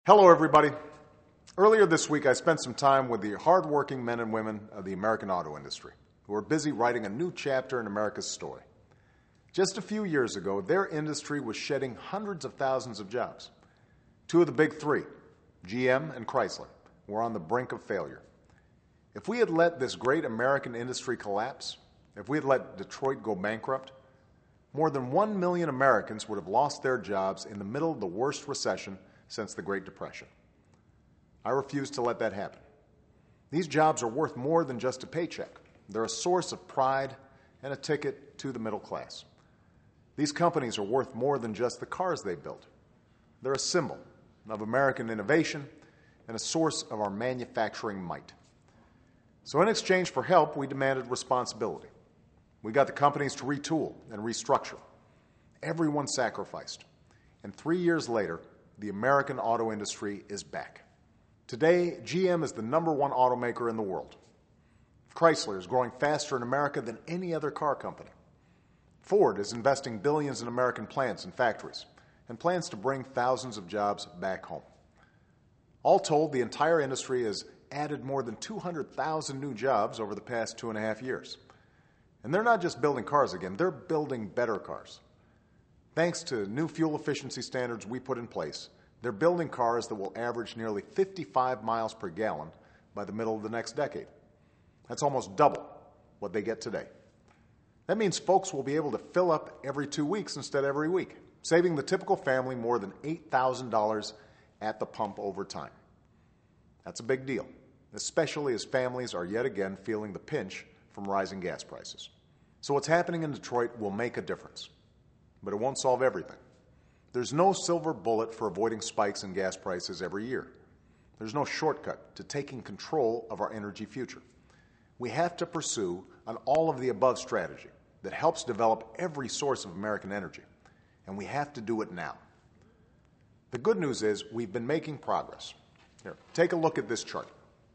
Hello, everybody. Earlier this week, I spent some time with the hardworking men and women of the American auto industry who are busy writing a new chapter in America's story. Just a few years ago, their industry was shedding hundreds of thousands of jobs. Two of the big three, GM and Chrysler, were on the brink of failure. If we had let this great American industry collapse, if we had let Detroit go bankrupt, more than 1 million Americans would have lost their jobs in the middle of the worst recession since the Great Depression. I refuse to let that happen. These jobs are worth more than just a paycheck. They're a source of pride and a ticket to the middle class. These companies are worth more than just the cars they build. They're a symbol of American innovation and a source of our manufacturing might. So in exchange for help, we demanded responsibility. We got the companies to retool and restructure. Everyone sacrificed. And 3 years later, the American auto industry is back. Today, GM is the #1 automaker in the world. Chrysler is growing faster in America than any other car company. Ford is investing billions in American plants and factories and plans to bring thousands of jobs back home. All told, the entire industry has added more than 200,000 new jobs over the past 2.5 years. And they're not just building cars again, they're building better cars. Thanks to new fuel efficiency standards we put in place, they're building cars that will average nearly 55 miles per gallon by the middle of the next decade. That's almost double what they get today. That means folks will be able to fill up every 2 weeks instead of every week, saving the typical family more than $8,000 at the pump over time. That's a big deal, especially as families are yet again feeling the pinch from rising gas prices. So what's happening in Detroit will make a difference, but it won't solve everything. There's no silver bullet for avoiding spikes in gas prices every year. There's no shortcut to taking control of our energy future. We have to pursue an all-of-the-above strategy that helps develop every source of American energy, and we have to do it now. The good news is we've been making progress. Here, take a look at this chart.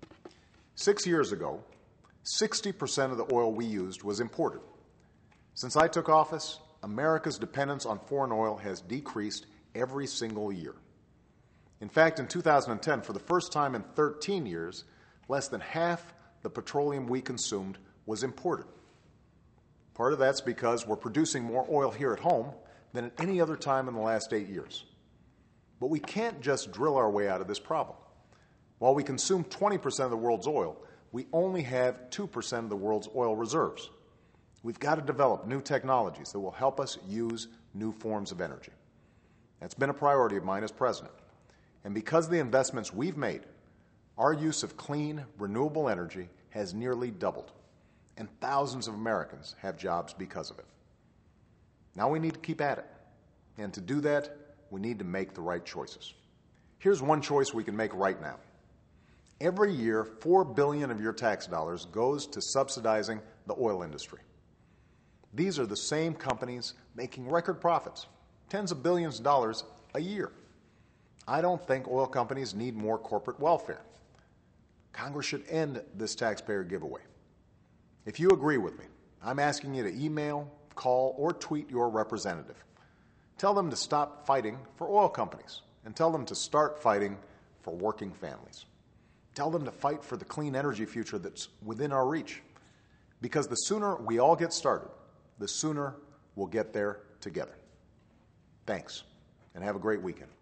6 years ago, 60% of the oil we used was imported. Since I took office, America's dependence on foreign oil has decreased every single year. In fact, in 2010, for the first time in 13 years, less than half the petroleum we consumed was imported. Part of that's because we're producing more oil here at home than at any other time in the last 8 years. But we can't just drill our way out of this problem. While we consume 20% of the world's oil, we only have 2% of the world's oil reserves. We've got to develop new technologies that will help us use new forms of energy. That's been a priority of mine as president. And because of the investments we've made, our use of clean, renewable energy has nearly doubled, and thousands of Americans have jobs because of it. Now we need to keep at it. And to do that, we need to make the right choices. Here's one choice we can make right now. Every year, $4 billion of your tax dollars goes to subsidizing the oil industry. These are the same companies making record profits, tens of billions of dollars a year. I don't think oil companies need more corporate welfare. Congress should end this taxpayer giveaway. If you agree with me, I'm asking you to email, call, or tweet your representative. Tell them to stop fighting for oil companies and tell them to start fighting for working families. Tell them to fight for the clean energy future that's within our reach. Because the sooner we all get started, the sooner we'll get there together. Thanks, and have a great weekend.